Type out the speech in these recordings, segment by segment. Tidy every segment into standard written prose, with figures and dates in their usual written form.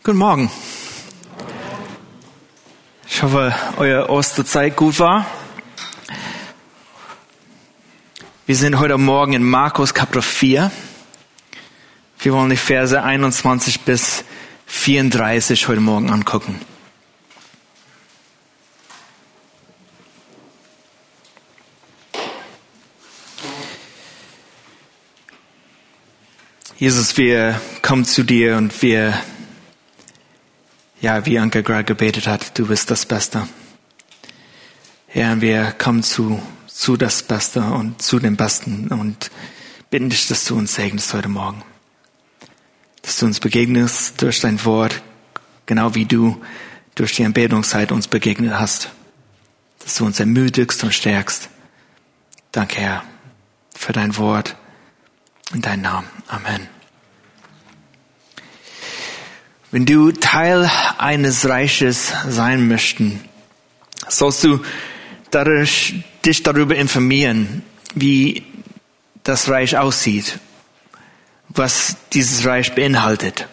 Guten Morgen. Ich hoffe, eure Osterzeit gut war. Wir sind heute Morgen in Markus Kapitel 4. Wir wollen die Verse 21 bis 34 heute Morgen angucken. Jesus, wir kommen zu dir und wie Anke gerade gebetet hat, du bist das Beste. Herr, wir kommen zu das Beste und zu dem Besten und bitten dich, dass du uns segnest heute Morgen. Dass du uns begegnest durch dein Wort, genau wie du durch die Anbetungszeit uns begegnet hast. Dass du uns ermutigst und stärkst. Danke, Herr, für dein Wort. In deinem Namen. Amen. Wenn du Teil eines Reiches sein möchtest, sollst du dich darüber informieren, wie das Reich aussieht, was dieses Reich beinhaltet.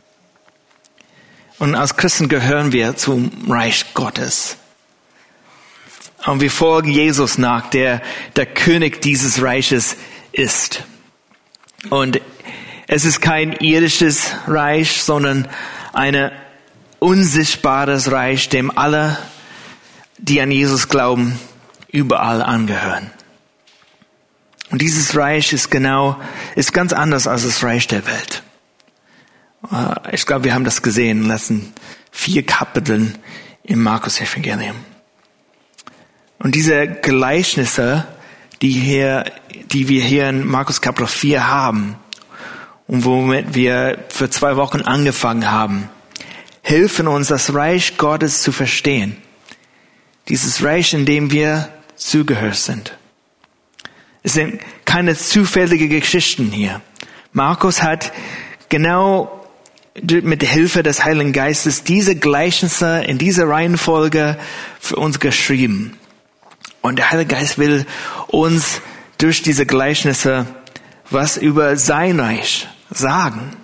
Und als Christen gehören wir zum Reich Gottes. Und wir folgen Jesus nach, der König dieses Reiches ist. Und es ist kein irdisches Reich, sondern ein unsichtbares Reich, dem alle, die an Jesus glauben, überall angehören. Und dieses Reich ist ganz anders als das Reich der Welt. Ich glaube, wir haben das gesehen in den letzten 4 Kapiteln im Markus-Evangelium. Und diese Gleichnisse, die wir hier in Markus Kapitel 4 haben und womit wir für 2 Wochen angefangen haben, helfen uns, das Reich Gottes zu verstehen. Dieses Reich, in dem wir zugehörig sind. Es sind keine zufälligen Geschichten hier. Markus hat genau mit der Hilfe des Heiligen Geistes diese Gleichnisse in dieser Reihenfolge für uns geschrieben. Und der Heilige Geist will uns durch diese Gleichnisse was über sein Reich sagen.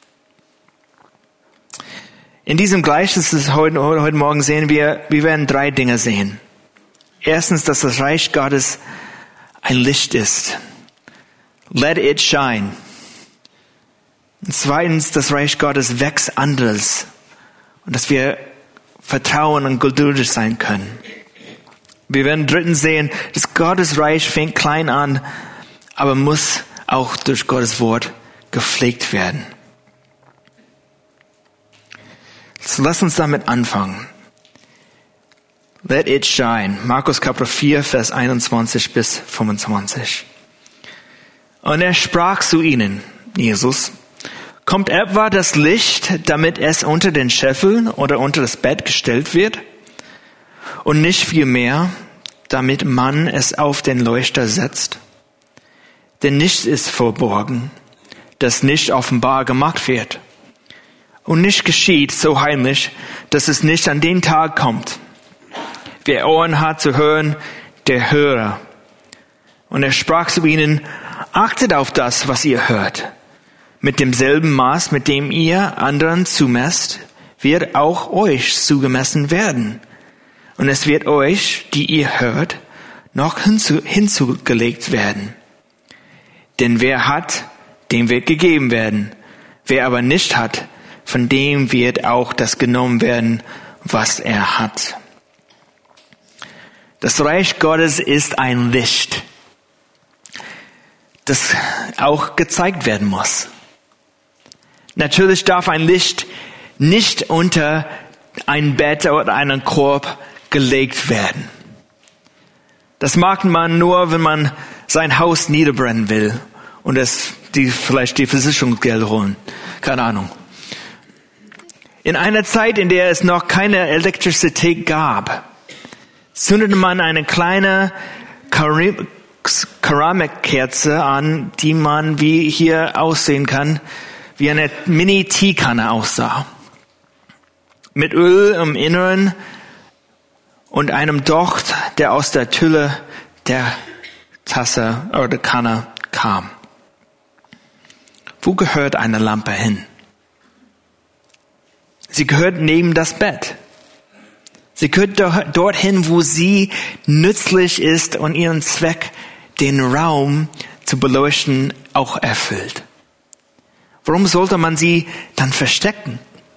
In diesem Gleichnis heute Morgen sehen wir werden 3 Dinge sehen. Erstens, dass das Reich Gottes ein Licht ist. Let it shine. Und zweitens, das Reich Gottes wächst anders. Und dass wir vertrauen und geduldig sein können. Wir werden drittens sehen, dass Gottes Reich fängt klein an, aber muss auch durch Gottes Wort gepflegt werden. So, lass uns damit anfangen. Let it shine. Markus Kapitel 4, Vers 21 bis 25. Und er sprach zu ihnen, Jesus, kommt etwa das Licht, damit es unter den Scheffel oder unter das Bett gestellt wird? Und nicht viel mehr, damit man es auf den Leuchter setzt? Denn nichts ist verborgen, das nicht offenbar gemacht wird. Und nicht geschieht so heimlich, dass es nicht an den Tag kommt. Wer Ohren hat zu hören, der höre. Und er sprach zu ihnen, achtet auf das, was ihr hört. Mit demselben Maß, mit dem ihr anderen zumesst, wird auch euch zugemessen werden. Und es wird euch, die ihr hört, noch hinzugelegt werden. Denn wer hat, dem wird gegeben werden. Wer aber nicht hat, von dem wird auch das genommen werden, was er hat. Das Reich Gottes ist ein Licht, das auch gezeigt werden muss. Natürlich darf ein Licht nicht unter ein Bett oder einen Korb gelegt werden. Das mag man nur, wenn man sein Haus niederbrennen will und vielleicht die Versicherungsgelder holen. Keine Ahnung. In einer Zeit, in der es noch keine Elektrizität gab, zündete man eine kleine Keramikkerze an, die man, wie hier aussehen kann, wie eine Mini-Teekanne aussah. Mit Öl im Inneren und einem Docht, der aus der Tülle der Tasse oder Kanne kam. Wo gehört eine Lampe hin? Sie gehört neben das Bett. Sie gehört dorthin, wo sie nützlich ist und ihren Zweck, den Raum zu beleuchten, auch erfüllt. Warum sollte man sie dann verstecken?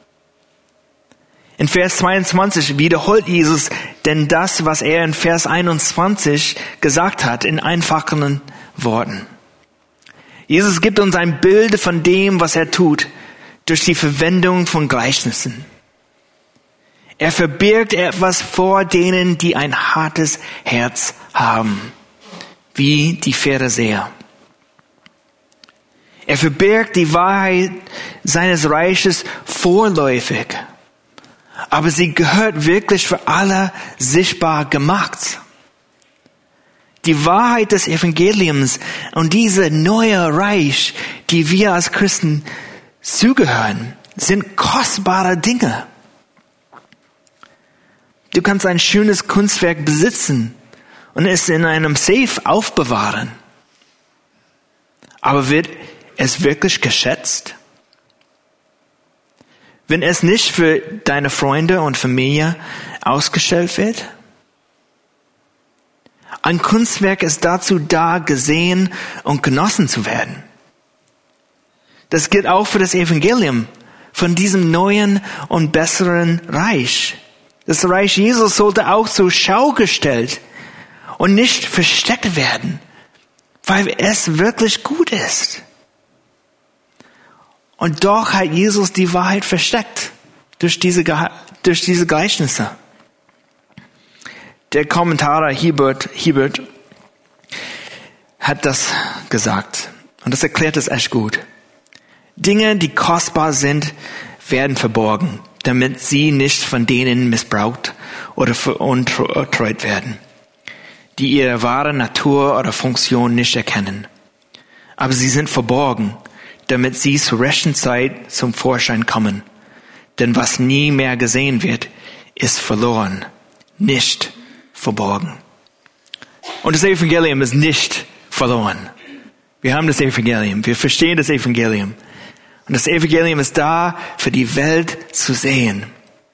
In Vers 22 wiederholt Jesus denn das, was er in Vers 21 gesagt hat, in einfachen Worten. Jesus gibt uns ein Bild von dem, was er tut, durch die Verwendung von Gleichnissen. Er verbirgt etwas vor denen, die ein hartes Herz haben, wie die Pharisäer. Er verbirgt die Wahrheit seines Reiches vorläufig, aber sie gehört wirklich für alle sichtbar gemacht. Die Wahrheit des Evangeliums und diese neue Reich, die wir als Christen zugehören, sind kostbare Dinge. Du kannst ein schönes Kunstwerk besitzen und es in einem Safe aufbewahren. Aber wird es wirklich geschätzt? Wenn es nicht für deine Freunde und Familie ausgestellt wird? Ein Kunstwerk ist dazu da, gesehen und genossen zu werden. Das gilt auch für das Evangelium von diesem neuen und besseren Reich. Das Reich Jesus sollte auch zur Schau gestellt und nicht versteckt werden, weil es wirklich gut ist. Und doch hat Jesus die Wahrheit versteckt durch diese Gleichnisse. Der Kommentator Hiebert hat das gesagt. Und das erklärt es echt gut. Dinge, die kostbar sind, werden verborgen, damit sie nicht von denen missbraucht oder veruntreut werden, die ihre wahre Natur oder Funktion nicht erkennen. Aber sie sind verborgen, damit sie zur rechten Zeit zum Vorschein kommen. Denn was nie mehr gesehen wird, ist verloren, nicht verborgen. Und das Evangelium ist nicht verloren. Wir haben das Evangelium, wir verstehen das Evangelium. Und das Evangelium ist da, für die Welt zu sehen.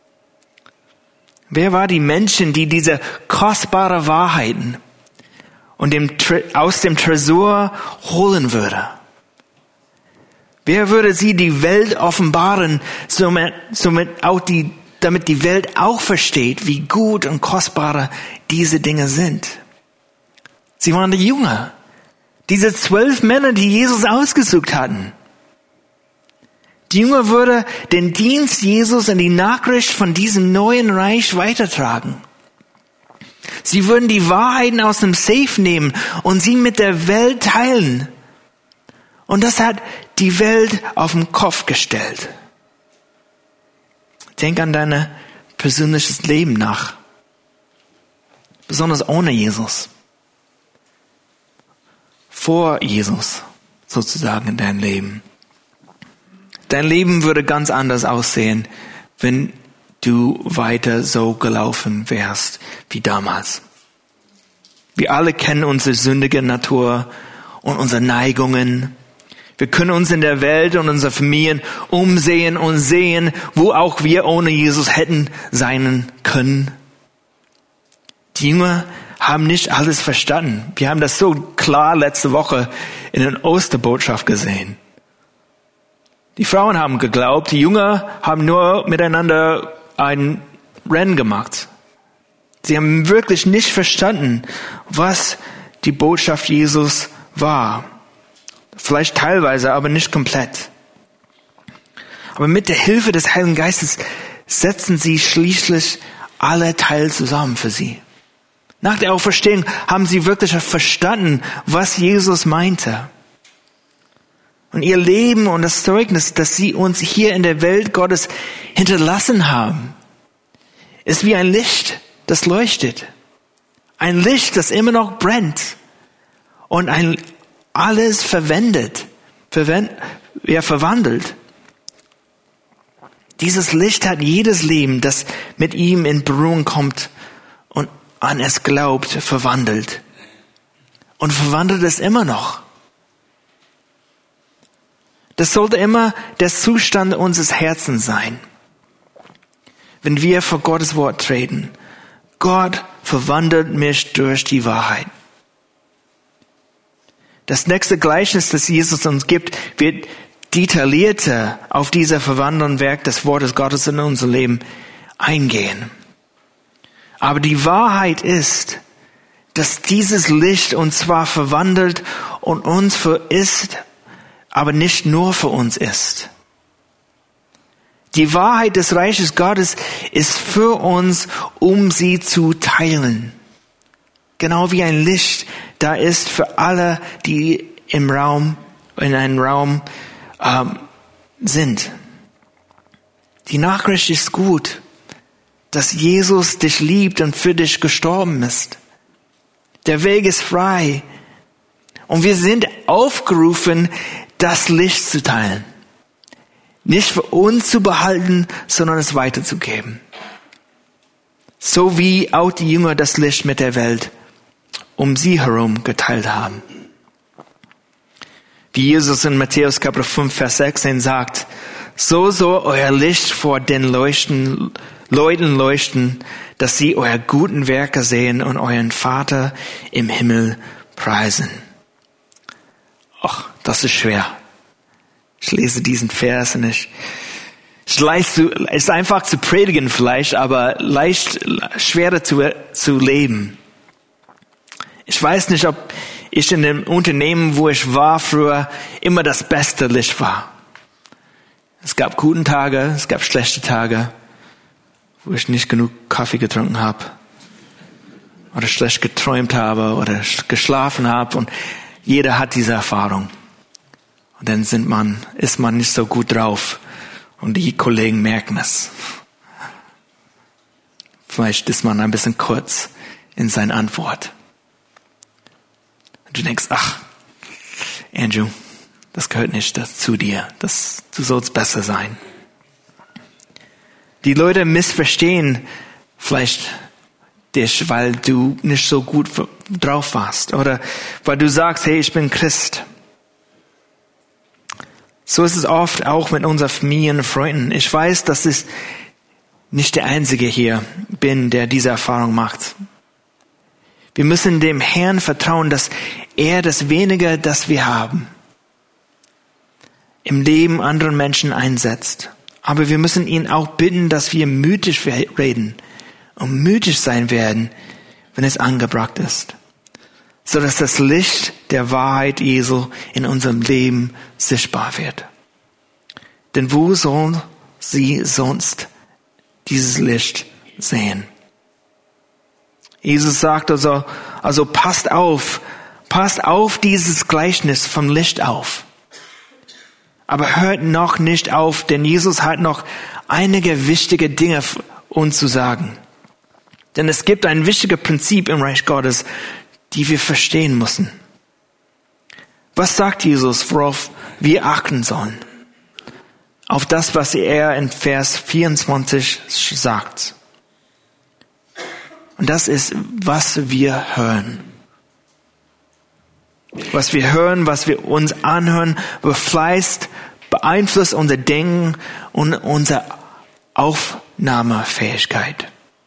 Wer war die Menschen, die diese kostbaren Wahrheiten und aus dem Tresor holen würde? Wer würde sie die Welt offenbaren, damit die Welt auch versteht, wie gut und kostbar diese Dinge sind? Sie waren die Jünger, diese 12 Männer, die Jesus ausgesucht hatten. Die Jünger würde den Dienst Jesus und die Nachricht von diesem neuen Reich weitertragen. Sie würden die Wahrheiten aus dem Safe nehmen und sie mit der Welt teilen. Und das hat die Welt auf den Kopf gestellt. Denk an dein persönliches Leben nach. Besonders ohne Jesus. Vor Jesus sozusagen in deinem Leben. Dein Leben würde ganz anders aussehen, wenn du weiter so gelaufen wärst wie damals. Wir alle kennen unsere sündige Natur und unsere Neigungen. Wir können uns in der Welt und unsere Familien umsehen und sehen, wo auch wir ohne Jesus hätten sein können. Die Jünger haben nicht alles verstanden. Wir haben das so klar letzte Woche in der Osterbotschaft gesehen. Die Frauen haben geglaubt, die Jünger haben nur miteinander ein Rennen gemacht. Sie haben wirklich nicht verstanden, was die Botschaft Jesus war. Vielleicht teilweise, aber nicht komplett. Aber mit der Hilfe des Heiligen Geistes setzen sie schließlich alle Teile zusammen für sie. Nach der Auferstehung haben sie wirklich verstanden, was Jesus meinte. Und ihr Leben und das Zeugnis, das sie uns hier in der Welt Gottes hinterlassen haben, ist wie ein Licht, das leuchtet. Ein Licht, das immer noch brennt. Und alles verwandelt. Dieses Licht hat jedes Leben, das mit ihm in Berührung kommt und an es glaubt, verwandelt. Und verwandelt es immer noch. Das sollte immer der Zustand unseres Herzens sein. wenn wir vor Gottes Wort treten. Gott verwandelt mich durch die Wahrheit. Das nächste Gleichnis, das Jesus uns gibt, wird detaillierter auf dieser verwandelnde Werk des Wortes Gottes in unser Leben eingehen. Aber die Wahrheit ist, dass dieses Licht uns zwar verwandelt und uns für ist, aber nicht nur für uns ist. Die Wahrheit des Reiches Gottes ist für uns, um sie zu teilen. Genau wie ein Licht da ist für alle, die in einem Raum sind. Die Nachricht ist gut, dass Jesus dich liebt und für dich gestorben ist. Der Weg ist frei. Und wir sind aufgerufen, das Licht zu teilen. Nicht für uns zu behalten, sondern es weiterzugeben. So wie auch die Jünger das Licht mit der Welt um sie herum geteilt haben. Wie Jesus in Matthäus Kapitel 5, Vers 16 sagt, so soll euer Licht vor den Leuten leuchten, dass sie euer guten Werke sehen und euren Vater im Himmel preisen. Ach, das ist schwer. Ich lese diesen Vers und ist einfach zu predigen vielleicht, aber schwerer zu leben. Ich weiß nicht, ob ich in dem Unternehmen, wo ich war, früher immer das beste Licht war. Es gab gute Tage, es gab schlechte Tage, wo ich nicht genug Kaffee getrunken habe oder schlecht geträumt habe oder geschlafen habe, und jeder hat diese Erfahrung. Und dann ist man nicht so gut drauf und die Kollegen merken es. Vielleicht ist man ein bisschen kurz in seiner Antwort. Und du denkst, ach, Andrew, das gehört nicht zu dir. Du sollst besser sein. Die Leute missverstehen vielleicht dich, weil du nicht so gut drauf warst. Oder weil du sagst, hey, ich bin Christ. So ist es oft auch mit unseren Familien und Freunden. Ich weiß, dass ich nicht der Einzige hier bin, der diese Erfahrung macht. Wir müssen dem Herrn vertrauen, dass er das Wenige, das wir haben, im Leben anderen Menschen einsetzt. Aber wir müssen ihn auch bitten, dass wir mutig reden und mutig sein werden, wenn es angebracht ist, sodass das Licht der Wahrheit Jesu in unserem Leben sichtbar wird. Denn wo soll sie sonst dieses Licht sehen? Jesus sagt also passt auf dieses Gleichnis vom Licht auf. Aber hört noch nicht auf, denn Jesus hat noch einige wichtige Dinge uns zu sagen. Denn es gibt ein wichtiges Prinzip im Reich Gottes, die wir verstehen müssen. Was sagt Jesus, worauf wir achten sollen? Auf das, was er in Vers 24 sagt. Und das ist, was wir hören. Was wir hören, was wir uns anhören, beeinflusst unser Denken und unsere Aufnahmefähigkeit.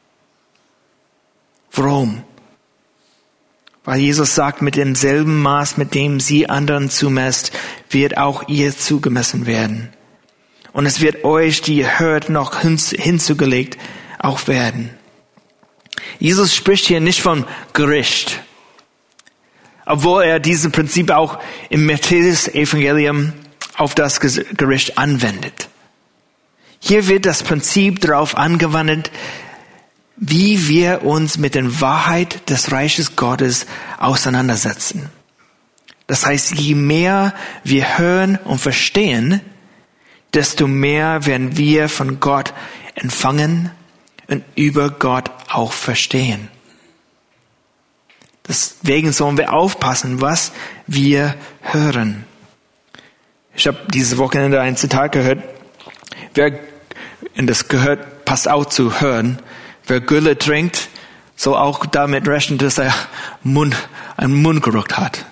Warum? Weil Jesus sagt, mit demselben Maß, mit dem sie anderen zumesst, wird auch ihr zugemessen werden. Und es wird euch, die ihr hört, noch hinzugelegt auch werden. Jesus spricht hier nicht von Gericht, obwohl er dieses Prinzip auch im Matthäus-Evangelium auf das Gericht anwendet. Hier wird das Prinzip darauf angewandt, wie wir uns mit der Wahrheit des Reiches Gottes auseinandersetzen. Das heißt, je mehr wir hören und verstehen, desto mehr werden wir von Gott empfangen und über Gott auch verstehen. Deswegen sollen wir aufpassen, was wir hören. Ich habe dieses Wochenende ein Zitat gehört. Und das passt auch zu hören. Wer Gülle trinkt, soll auch damit rechnen, dass er einen Mundgeruch hat.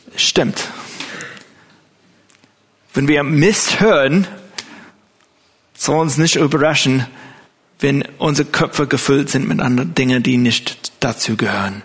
Stimmt. Wenn wir Mist hören, soll uns nicht überraschen, wenn unsere Köpfe gefüllt sind mit anderen Dingen, die nicht dazu gehören.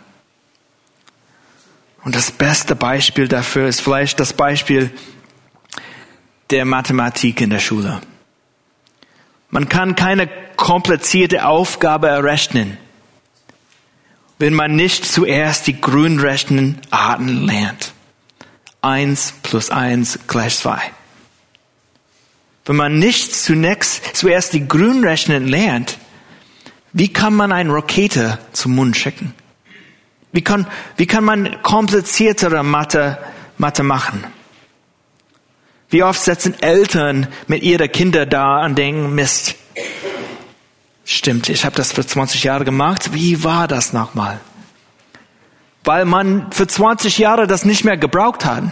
Und das beste Beispiel dafür ist vielleicht das Beispiel der Mathematik in der Schule. Man kann keine komplizierte Aufgabe errechnen, wenn man nicht zuerst die Grundrechenarten lernt. 1 + 1 = 2. Wenn man nicht zuerst die Grundrechnen lernt, wie kann man eine Rakete zum Mond schicken? Wie kann man kompliziertere Mathe machen? Wie oft sitzen Eltern mit ihren Kindern da und denken, Mist, stimmt, ich habe das für 20 Jahre gemacht, wie war das nochmal? Weil man für 20 Jahre das nicht mehr gebraucht hat.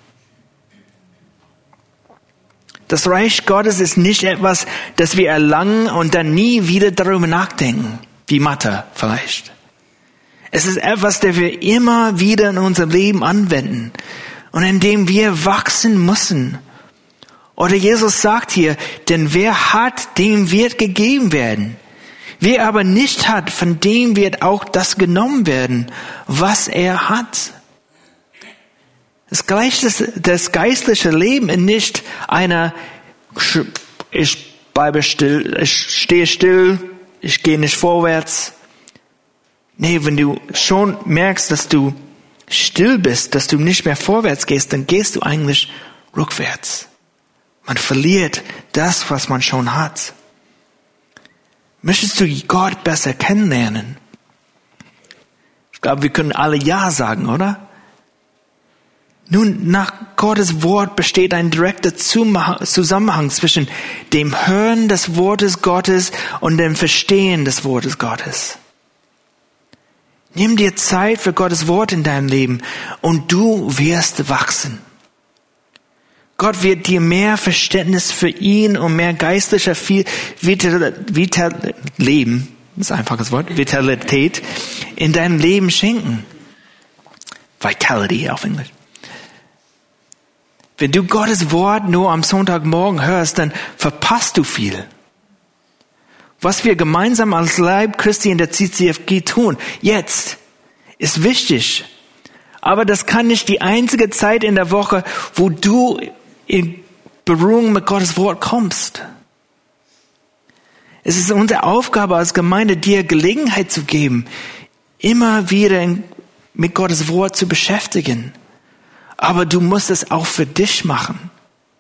Das Reich Gottes ist nicht etwas, das wir erlangen und dann nie wieder darüber nachdenken, wie Mathe vielleicht. Es ist etwas, das wir immer wieder in unserem Leben anwenden und in dem wir wachsen müssen. Oder Jesus sagt hier, denn wer hat, dem wird gegeben werden. Wer aber nicht hat, von dem wird auch das genommen werden, was er hat. Das geistliche Leben ist nicht ich bleibe still, ich stehe still, ich gehe nicht vorwärts. Nee, wenn du schon merkst, dass du still bist, dass du nicht mehr vorwärts gehst, dann gehst du eigentlich rückwärts. Man verliert das, was man schon hat. Möchtest du Gott besser kennenlernen? Ich glaube, wir können alle Ja sagen, oder? Nun, nach Gottes Wort besteht ein direkter Zusammenhang zwischen dem Hören des Wortes Gottes und dem Verstehen des Wortes Gottes. Nimm dir Zeit für Gottes Wort in deinem Leben und du wirst wachsen. Gott wird dir mehr Verständnis für ihn und mehr geistlicher Vitalität in deinem Leben schenken. Vitality auf Englisch. Wenn du Gottes Wort nur am Sonntagmorgen hörst, dann verpasst du viel. Was wir gemeinsam als Leib Christi in der CCFG tun, jetzt, ist wichtig. Aber das kann nicht die einzige Zeit in der Woche, wo du in Berührung mit Gottes Wort kommst. Es ist unsere Aufgabe als Gemeinde, dir Gelegenheit zu geben, immer wieder mit Gottes Wort zu beschäftigen. Aber du musst es auch für dich machen.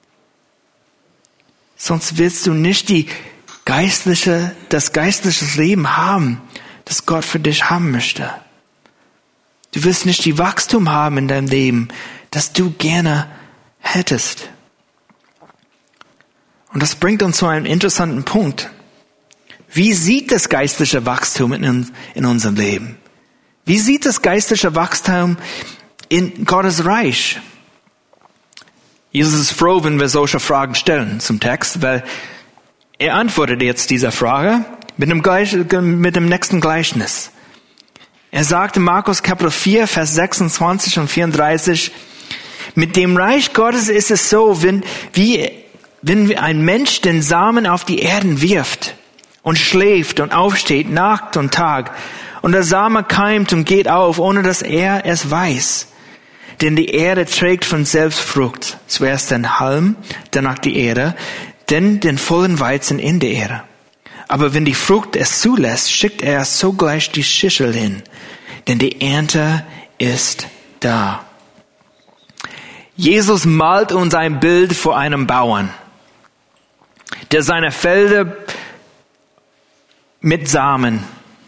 Sonst willst du nicht das geistliche Leben haben, das Gott für dich haben möchte. Du wirst nicht die Wachstum haben in deinem Leben, das du gerne hättest. Und das bringt uns zu einem interessanten Punkt. Wie sieht das geistliche Wachstum in unserem Leben? Wie sieht das geistliche Wachstum in Gottes Reich? Jesus ist froh, wenn wir solche Fragen stellen zum Text, weil er antwortet jetzt dieser Frage mit dem nächsten Gleichnis. Er sagte in Markus Kapitel 4, Vers 26 und 34, mit dem Reich Gottes ist es so, wenn ein Mensch den Samen auf die Erden wirft und schläft und aufsteht Nacht und Tag und der Same keimt und geht auf, ohne dass er es weiß. Denn die Erde trägt von selbst Frucht, zuerst den Halm, danach die Erde, dann den vollen Weizen in die Erde. Aber wenn die Frucht es zulässt, schickt er sogleich die Schüssel hin, denn die Ernte ist da. Jesus malt uns ein Bild vor einem Bauern, der seine Felder mit Samen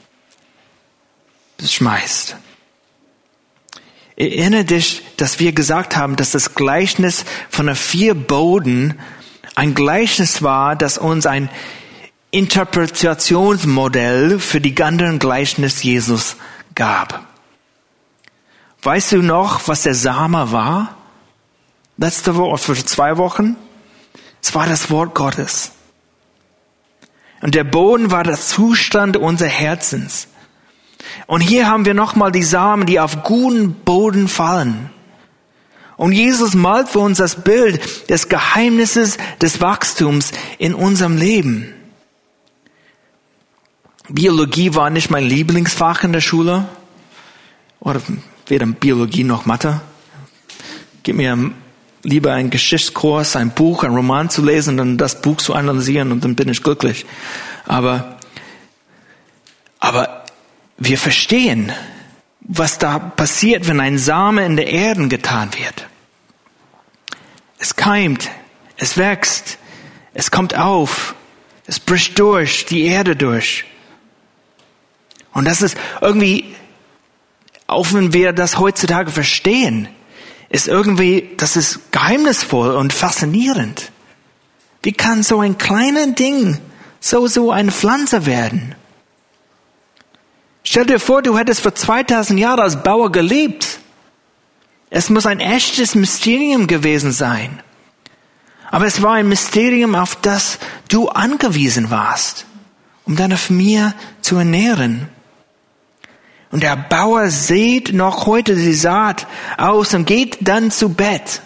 schmeißt. Erinnere dich, dass wir gesagt haben, dass das Gleichnis von den 4 Boden ein Gleichnis war, das uns ein Interpretationsmodell für die ganzen Gleichnisse Jesus gab. Weißt du noch, was der Same war? Letzte Woche, vor 2 Wochen? Es war das Wort Gottes. Und der Boden war der Zustand unseres Herzens. Und hier haben wir nochmal die Samen, die auf guten Boden fallen. Und Jesus malt für uns das Bild des Geheimnisses des Wachstums in unserem Leben. Biologie war nicht mein Lieblingsfach in der Schule. Oder weder Biologie noch Mathe. Gib mir lieber einen Geschichtskurs, ein Buch, ein Roman zu lesen, dann das Buch zu analysieren und dann bin ich glücklich. Aber wir verstehen, was da passiert, wenn ein Same in der Erde getan wird. Es keimt, es wächst, es kommt auf, es bricht durch, die Erde durch. Und das ist irgendwie, auch wenn wir das heutzutage verstehen, ist irgendwie, das ist geheimnisvoll und faszinierend. Wie kann so ein kleines Ding so eine Pflanze werden? Stell dir vor, du hättest vor 2000 Jahren als Bauer gelebt. Es muss ein echtes Mysterium gewesen sein. Aber es war ein Mysterium, auf das du angewiesen warst, um deine Familie zu ernähren. Und der Bauer sät noch heute die Saat aus und geht dann zu Bett.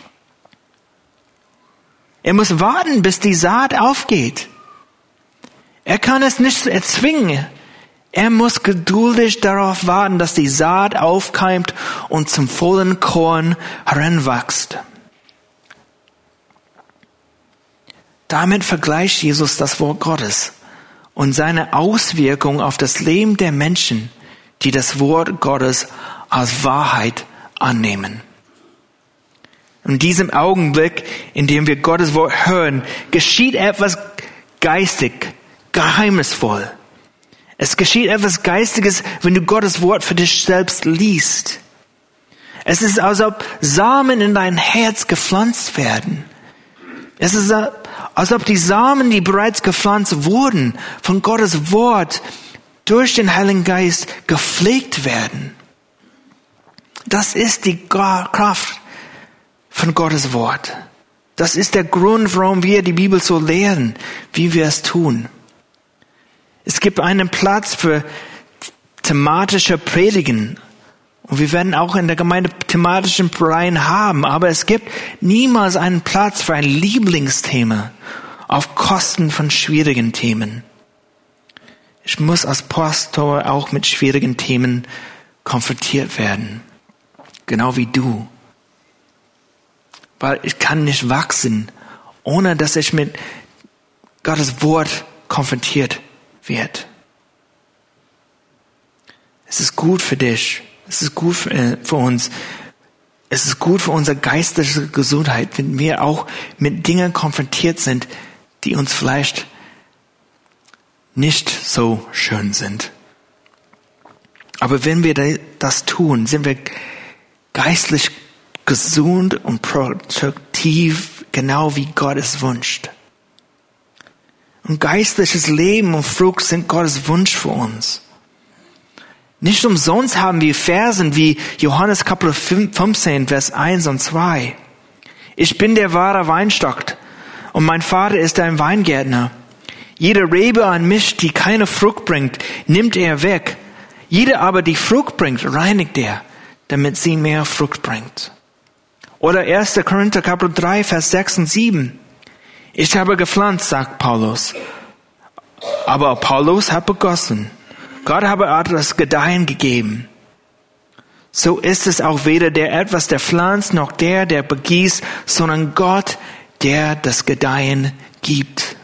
Er muss warten, bis die Saat aufgeht. Er kann es nicht erzwingen. Er muss geduldig darauf warten, dass die Saat aufkeimt und zum vollen Korn heranwächst. Damit vergleicht Jesus das Wort Gottes und seine Auswirkung auf das Leben der Menschen, die das Wort Gottes als Wahrheit annehmen. In diesem Augenblick, in dem wir Gottes Wort hören, geschieht etwas geistig, geheimnisvoll. Es geschieht etwas Geistiges, wenn du Gottes Wort für dich selbst liest. Es ist, als ob Samen in dein Herz gepflanzt werden. Es ist, als ob die Samen, die bereits gepflanzt wurden, von Gottes Wort durch den Heiligen Geist gepflegt werden. Das ist die Kraft von Gottes Wort. Das ist der Grund, warum wir die Bibel so lehren, wie wir es tun. Es gibt einen Platz für thematische Predigen. Und wir werden auch in der Gemeinde thematischen Reihen haben. Aber es gibt niemals einen Platz für ein Lieblingsthema auf Kosten von schwierigen Themen. Ich muss als Pastor auch mit schwierigen Themen konfrontiert werden. Genau wie du. Weil ich kann nicht wachsen, ohne dass ich mit Gottes Wort konfrontiert wird. Es ist gut für dich. Es ist gut für uns. Es ist gut für unsere geistliche Gesundheit, wenn wir auch mit Dingen konfrontiert sind, die uns vielleicht nicht so schön sind. Aber wenn wir das tun, sind wir geistlich gesund und produktiv, genau wie Gott es wünscht. Und geistliches Leben und Frucht sind Gottes Wunsch für uns. Nicht umsonst haben wir Versen wie Johannes Kapitel 15, Vers 1 und 2. Ich bin der wahre Weinstock und mein Vater ist ein Weingärtner. Jede Rebe an mich, die keine Frucht bringt, nimmt er weg. Jede aber, die Frucht bringt, reinigt er, damit sie mehr Frucht bringt. Oder 1. Korinther Kapitel 3, Vers 6 und 7. Ich habe gepflanzt, sagt Paulus, aber Apollos hat begossen. Gott habe das Gedeihen gegeben. So ist es auch weder der etwas, der pflanzt, noch der begießt, sondern Gott, der das Gedeihen gibt.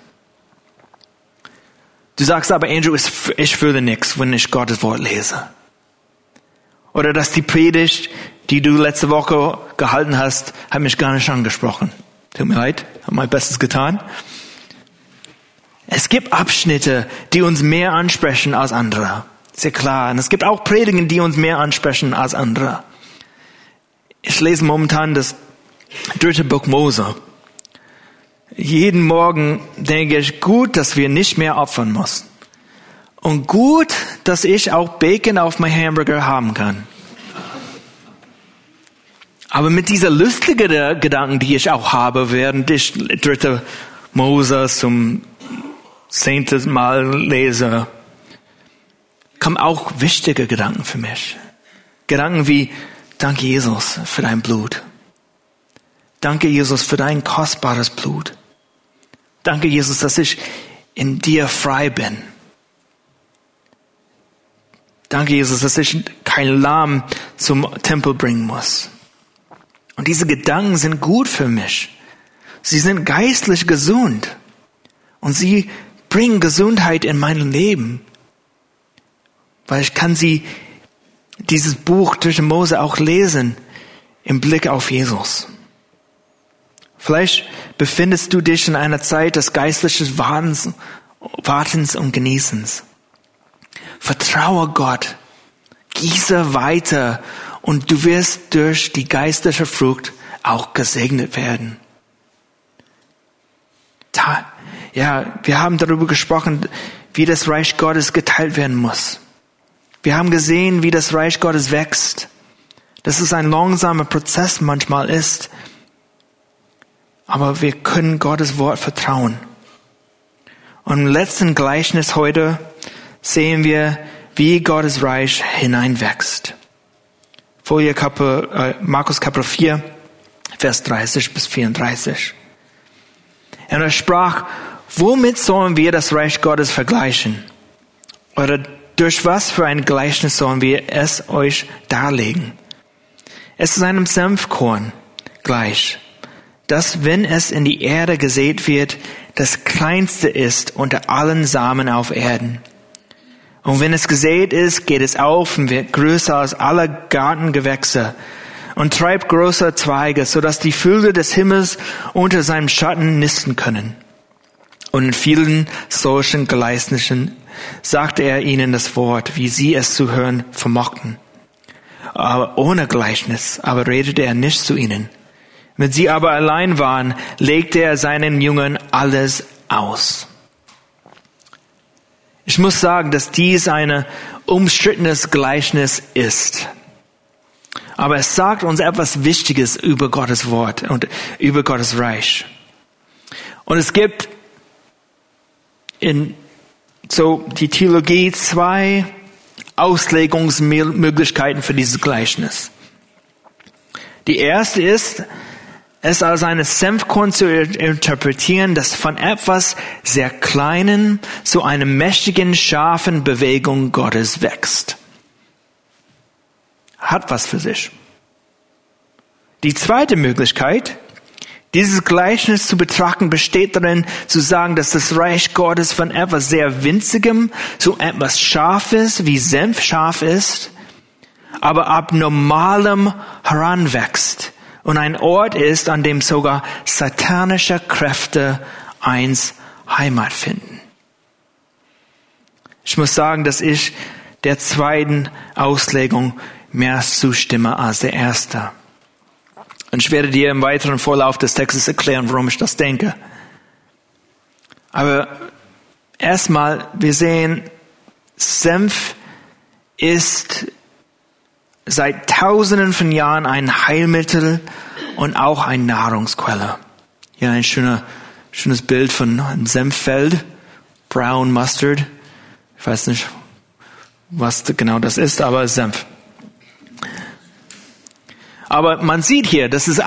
Du sagst aber, Andrew, ich fühle nichts, wenn ich Gottes Wort lese. Oder dass die Predigt, die du letzte Woche gehalten hast, hat mich gar nicht angesprochen. Tut mir leid, habe mein Bestes getan. Es gibt Abschnitte, die uns mehr ansprechen als andere. Sehr klar. Und es gibt auch Predigen, die uns mehr ansprechen als andere. Ich lese momentan das 3. Buch Mose. Jeden Morgen denke ich, gut, dass wir nicht mehr opfern müssen. Und gut, dass ich auch Bacon auf mein Hamburger haben kann. Aber mit dieser lustigen Gedanken, die ich auch habe, während ich 3. Mose zum 10. Mal lese, kommen auch wichtige Gedanken für mich. Gedanken wie, danke Jesus für dein Blut. Danke, Jesus, für dein kostbares Blut. Danke, Jesus, dass ich in dir frei bin. Danke, Jesus, dass ich kein Lamm zum Tempel bringen muss. Und diese Gedanken sind gut für mich. Sie sind geistlich gesund. Und sie bringen Gesundheit in mein Leben. Weil ich kann dieses Buch durch Mose auch lesen im Blick auf Jesus. Vielleicht befindest du dich in einer Zeit des geistlichen Wartens und Genießens. Vertraue Gott, gieße weiter und du wirst durch die geistliche Frucht auch gesegnet werden. Ja, wir haben darüber gesprochen, wie das Reich Gottes geteilt werden muss. Wir haben gesehen, wie das Reich Gottes wächst. Dass es ein langsamer Prozess manchmal ist. Aber wir können Gottes Wort vertrauen. Und im letzten Gleichnis heute sehen wir, wie Gottes Reich hineinwächst. Folie Markus Kapitel 4, Vers 30 bis 34. Und er sprach, womit sollen wir das Reich Gottes vergleichen? Oder durch was für ein Gleichnis sollen wir es euch darlegen? Es ist einem Senfkorn gleich, das, wenn es in die Erde gesät wird, das kleinste ist unter allen Samen auf Erden. Und wenn es gesät ist, geht es auf und wird größer als alle Gartengewächse und treibt große Zweige, sodass die Vögel des Himmels unter seinem Schatten nisten können. Und in vielen solchen Gleichnissen sagte er ihnen das Wort, wie sie es zu hören vermochten. Aber ohne Gleichnis, aber redete er nicht zu ihnen. Wenn sie aber allein waren, legte er seinen Jüngern alles aus. Ich muss sagen, dass dies ein umstrittenes Gleichnis ist. Aber es sagt uns etwas Wichtiges über Gottes Wort und über Gottes Reich. Und es gibt in die Theologie 2 Auslegungsmöglichkeiten für dieses Gleichnis. Die erste ist, es als eine Senfkorn zu interpretieren, das von etwas sehr Kleinen zu einer mächtigen, scharfen Bewegung Gottes wächst. Hat was für sich. Die zweite Möglichkeit, dieses Gleichnis zu betrachten, besteht darin, zu sagen, dass das Reich Gottes von etwas sehr Winzigem zu etwas Scharfes, wie Senf scharf ist, aber abnormalem heranwächst und ein Ort ist, an dem sogar satanische Kräfte Heimat finden. Ich muss sagen, dass ich der zweiten Auslegung mehr zustimme als der ersten. Und ich werde dir im weiteren Vorlauf des Textes erklären, warum ich das denke. Aber erstmal, wir sehen, Senf ist seit Tausenden von Jahren ein Heilmittel und auch eine Nahrungsquelle. Hier ein schönes Bild von einem Senffeld, Brown Mustard. Ich weiß nicht, was genau das ist, aber Senf. Aber man sieht hier, es ist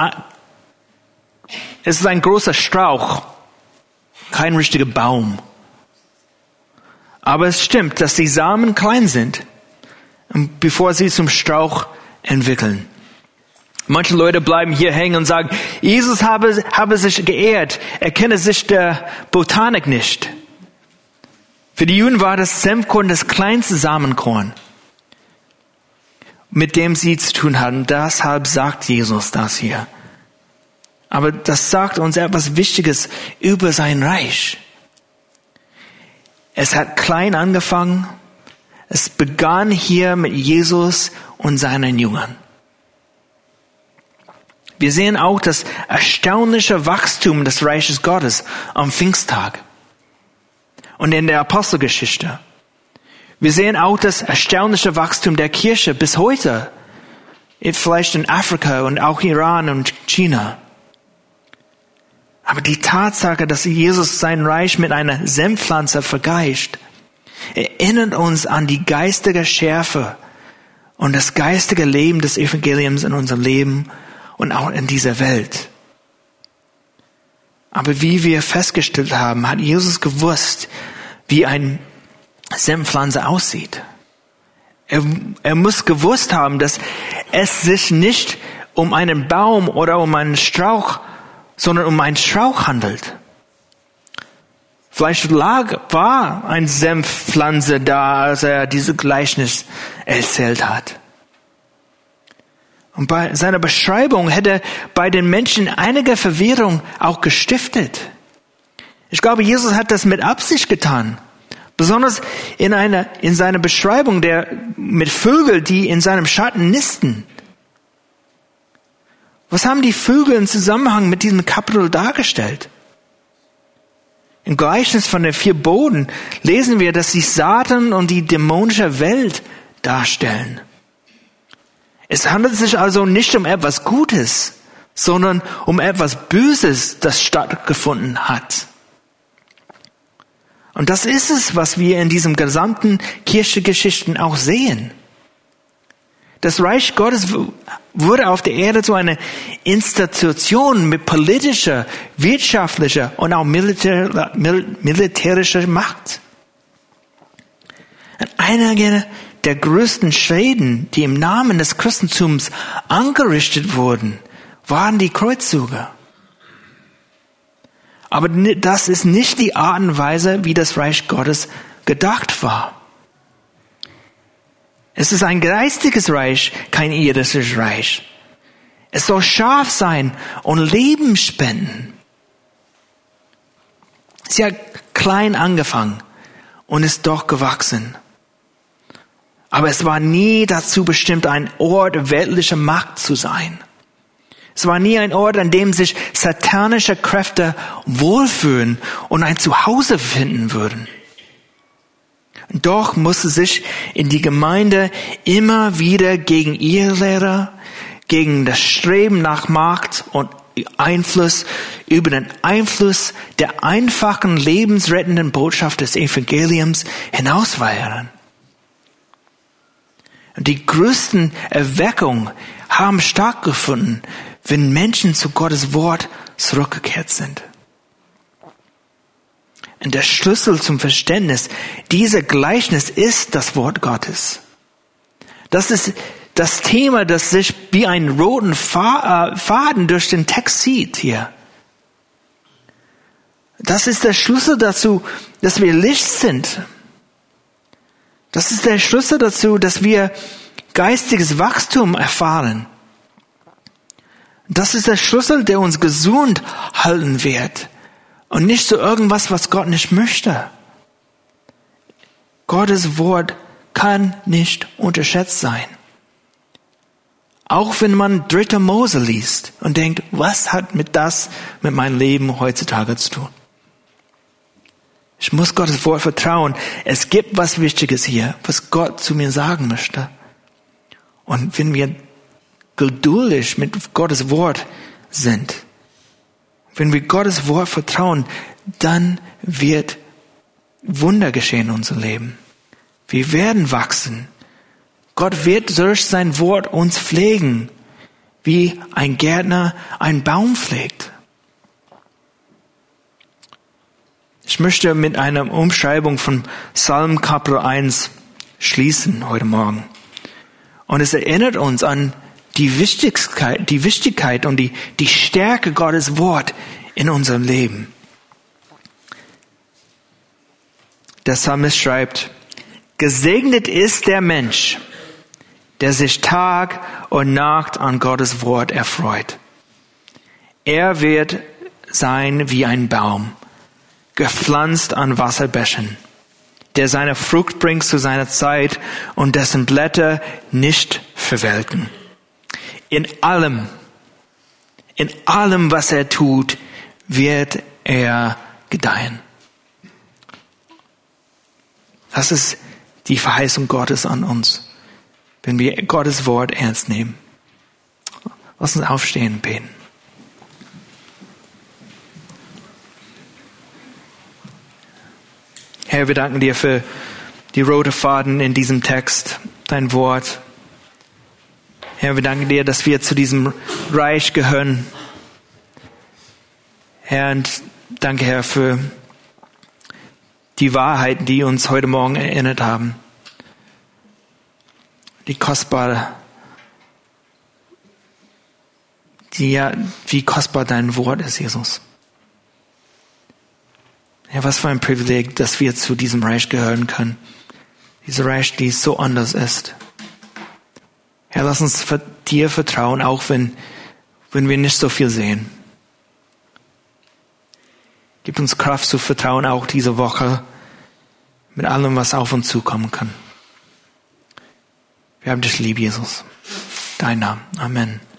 ein großer Strauch, kein richtiger Baum. Aber es stimmt, dass die Samen klein sind, bevor sie zum Strauch entwickeln. Manche Leute bleiben hier hängen und sagen, Jesus habe sich geehrt, er kenne sich der Botanik nicht. Für die Juden war das Senfkorn das kleinste Samenkorn, mit dem sie zu tun hatten. Deshalb sagt Jesus das hier. Aber das sagt uns etwas Wichtiges über sein Reich. Es hat klein angefangen. Es begann hier mit Jesus und seinen Jüngern. Wir sehen auch das erstaunliche Wachstum des Reiches Gottes am Pfingsttag und in der Apostelgeschichte. Wir sehen auch das erstaunliche Wachstum der Kirche bis heute, vielleicht in Afrika und auch Iran und China. Aber die Tatsache, dass Jesus sein Reich mit einer Senfpflanze vergleicht, erinnert uns an die geistige Schärfe und das geistige Leben des Evangeliums in unserem Leben und auch in dieser Welt. Aber wie wir festgestellt haben, hat Jesus gewusst, wie ein Senfpflanze aussieht. Er muss gewusst haben, dass es sich nicht um einen Baum oder um einen Strauch, sondern um einen Strauch handelt. Vielleicht war ein Senfpflanze da, als er dieses Gleichnis erzählt hat. Und bei seiner Beschreibung hätte bei den Menschen einige Verwirrung auch gestiftet. Ich glaube, Jesus hat das mit Absicht getan. Besonders in seiner Beschreibung mit Vögeln, die in seinem Schatten nisten. Was haben die Vögel im Zusammenhang mit diesem Kapitel dargestellt? Im Gleichnis von den 4 Boden lesen wir, dass sie Satan und die dämonische Welt darstellen. Es handelt sich also nicht um etwas Gutes, sondern um etwas Böses, das stattgefunden hat. Und das ist es, was wir in diesem gesamten Kirchengeschichten auch sehen. Das Reich Gottes wurde auf der Erde zu einer Institution mit politischer, wirtschaftlicher und auch militärischer Macht. Und einige der größten Schäden, die im Namen des Christentums angerichtet wurden, waren die Kreuzzüge. Aber das ist nicht die Art und Weise, wie das Reich Gottes gedacht war. Es ist ein geistiges Reich, kein irdisches Reich. Es soll scharf sein und Leben spenden. Sie hat klein angefangen und ist doch gewachsen. Aber es war nie dazu bestimmt, ein Ort weltlicher Macht zu sein. Es war nie ein Ort, an dem sich satanische Kräfte wohlfühlen und ein Zuhause finden würden. Doch musste sich in die Gemeinde immer wieder gegen Irrlehrer, gegen das Streben nach Macht und Einfluss über den Einfluss der einfachen, lebensrettenden Botschaft des Evangeliums hinauswehren. Und die größten Erweckungen haben stattgefunden, wenn Menschen zu Gottes Wort zurückgekehrt sind. Und der Schlüssel zum Verständnis dieser Gleichnis ist das Wort Gottes. Das ist das Thema, das sich wie einen roten Faden durch den Text zieht hier. Das ist der Schlüssel dazu, dass wir Licht sind. Das ist der Schlüssel dazu, dass wir geistiges Wachstum erfahren. Das ist der Schlüssel, der uns gesund halten wird. Und nicht so irgendwas, was Gott nicht möchte. Gottes Wort kann nicht unterschätzt sein. Auch wenn man 3. Mose liest und denkt, was hat das mit meinem Leben heutzutage zu tun? Ich muss Gottes Wort vertrauen. Es gibt was Wichtiges hier, was Gott zu mir sagen möchte. Und wenn wir geduldig mit Gottes Wort sind, wenn wir Gottes Wort vertrauen, dann wird Wunder geschehen in unserem Leben. Wir werden wachsen. Gott wird durch sein Wort uns pflegen, wie ein Gärtner einen Baum pflegt. Ich möchte mit einer Umschreibung von Psalm Kapitel 1 schließen heute Morgen. Und es erinnert uns an die Wichtigkeit und die Stärke Gottes Wort in unserem Leben. Der Psalmist schreibt, gesegnet ist der Mensch, der sich Tag und Nacht an Gottes Wort erfreut. Er wird sein wie ein Baum, gepflanzt an Wasserbächen, der seine Frucht bringt zu seiner Zeit und dessen Blätter nicht verwelken. In allem, was er tut, wird er gedeihen. Das ist die Verheißung Gottes an uns, wenn wir Gottes Wort ernst nehmen. Lass uns aufstehen und beten. Herr, wir danken dir für die rote Faden in diesem Text, dein Wort. Herr, wir danken dir, dass wir zu diesem Reich gehören. Herr, und danke, Herr, für die Wahrheiten, die uns heute Morgen erinnert haben. Wie kostbar dein Wort ist, Jesus. Ja, was für ein Privileg, dass wir zu diesem Reich gehören können. Dieses Reich, die so anders ist. Ja, lass uns dir vertrauen, auch wenn wir nicht so viel sehen. Gib uns Kraft zu vertrauen, auch diese Woche, mit allem, was auf uns zukommen kann. Wir haben dich lieb, Jesus. Dein Name. Amen.